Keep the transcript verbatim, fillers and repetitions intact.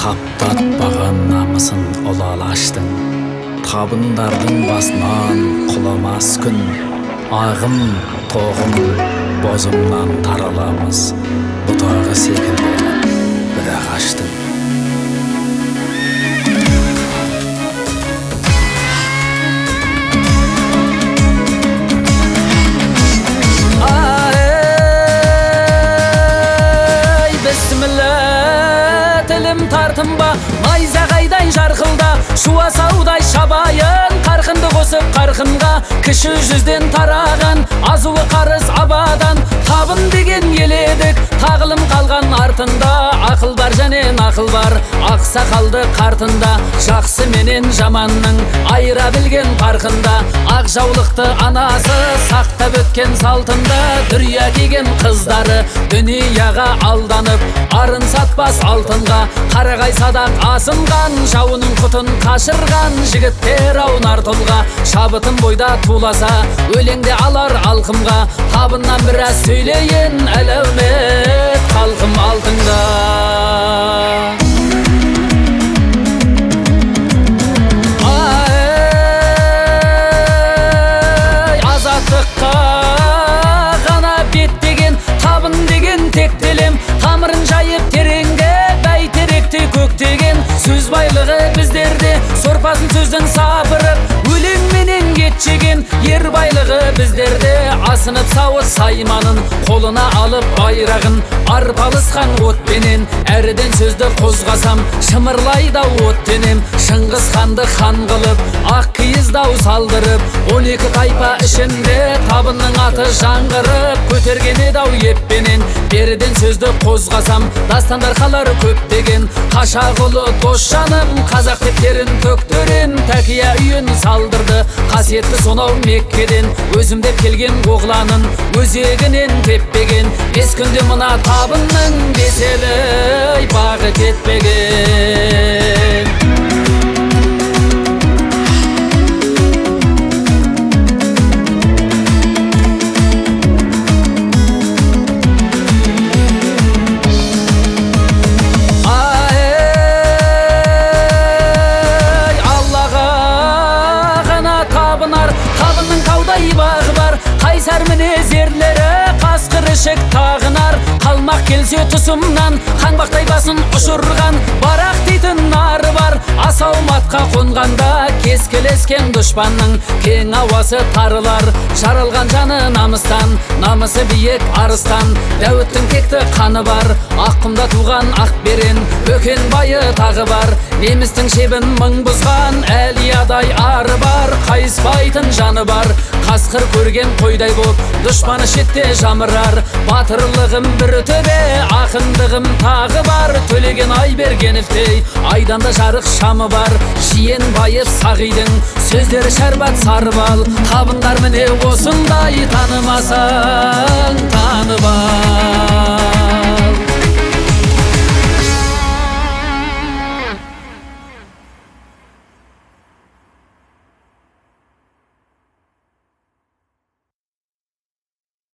таптатпаған намысын ұлалаштың, табындардың басынан құламас күн, ағым тоғым бозымнан тараламыз, бұтағы секілді бір ағаштың. Тартынба, найзағайдай жарқылда, шуасаудай шабайын, қарқынды қосып қарқынға, кіші жүзден тараған, азуы қарыз абадан, табын деген еледік, тағылым қалған артында, ақыл бар және нақыл бар, ақсақалды қартында, жақсы менен жаманның айыра білген парқында, ақ жаулықты анасы сақтап өткен салтында, дүрия киген қыздары дүнияға алданып, арын сатпас алтынға, қарағай садақ асынған, жауының құтын қашырған жігіттер аунар тұлға, шабытын бойда туласа, өлеңде алар алқымға, табыннан біраз сөйлейін, әлеумет халқым алтынға. Азаттыққа ғана беттеген, табын деген тектелем, тамырын жайып тереңге бәйтеректе көктеген, сөз байлығы біздерде, сорпасын сөздің сапырып, өлеңменен кетшеген, ер байлығы біздерде, асынып сауыт сайманын, қолына алып байрағын, арпалысқан отпенен, әріден сөзді қозғасам, шымырлайда оттенем, Шыңғыс ханды хан қылып, ақ киіздау салдырып, он екі тайпа ішінде табынның аты жаңғырып, көтерген едау еппенен, беріден сөзді қозғасам, дастандар қалар көптеген, Қашағұлы дос жаным, қазақ тептерін төктерен, тәкия үйін салдырды, қасиетті сонау Меккеден, өзім деп келген оғланын, өзегінен теппеген, бес күнде мына табынның беселі бағы кетпеген. Табынның таудай бағы бар, қайсар мінез ерлері, қасқыр ішік тағынар, қалмақ келсе тұсымнан, қаңбақтай басын ұшырған, барақ дейтін нары бар, асау матқа қонғанда, кескілескен дұшпанның кең ауасы тарылар, жарылған жаны намыстан, намысы биік арыстан, Дәуіттің текті қаны бар, аққұмда туған ақберен, бөкен байы тағы бар, немістің шебін мың бұзған, әлиядай ары бар, қайыспайтын жаны бар, қасқыр көрген қойдай боп, дұшпаны шетте жамырар, батырлығым бір төбе, ақындығым тағы бар, төлеген Айбергеновтей, айданда жарық шамы бар, жиен байып сағидың, сөздері шәрбат сарбал, табындар міне осындай, танымасаң танып ал.